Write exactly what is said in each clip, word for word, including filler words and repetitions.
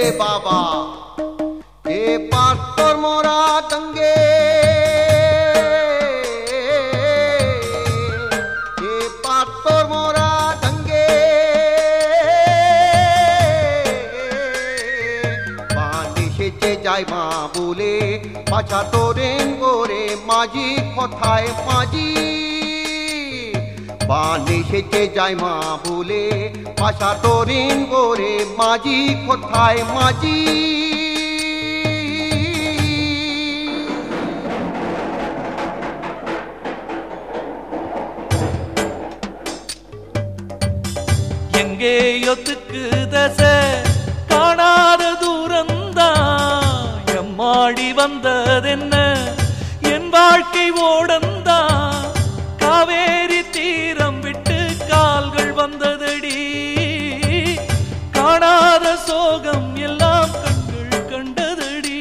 बाबा ए pastor मोरा गंगे ए pastor मोरा गंगे पानी सेचे जाय मा बोले पाछा तोरेन गोरे माझी कथाय माझी पानी सेचे जाय मा बोले पाछा तोरेन गोरे माझी कथाय माझी எங்கேயோத்துக்கு தசை காணாத தூரந்தான் எம்மாடி வந்ததென்ன என் வாழ்க்கை ஓடந்தா காவேரி தீரம் விட்டு கால்கள் வந்ததடி காணாத சோகம் எல்லாம் கண்கள் கண்டதடி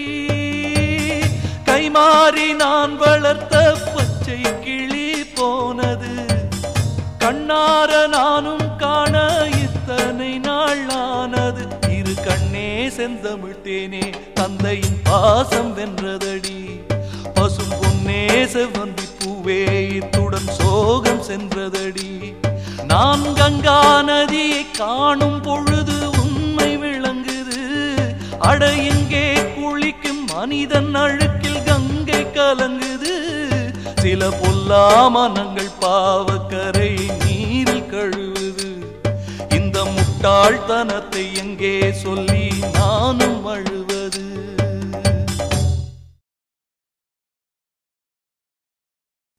கைமாறி நான் வளர்த்த பச்சை கிளி போனது கண்ணார நானும் காண இத்தனை நாள் ஆனது இரு கண்ணே செந்தமிழ் தேனே தந்தையின் பாசம் வென்றதடி பசும் பொன்னே செவ்வந்தி பூவே இத்துடன் சோகம் சென்றதடி நான் கங்கா நதியை காணும் பொழுது உண்மை விளங்குது அட இங்கே குளிக்கும் மனிதன் அழுக்கில் கங்கை கலங்குது சில பொல்லா மனங்கள் பாவக்கரை நீரில் கழுவுது இந்த முட்டாள்தனத்தை எங்கே சொல்லி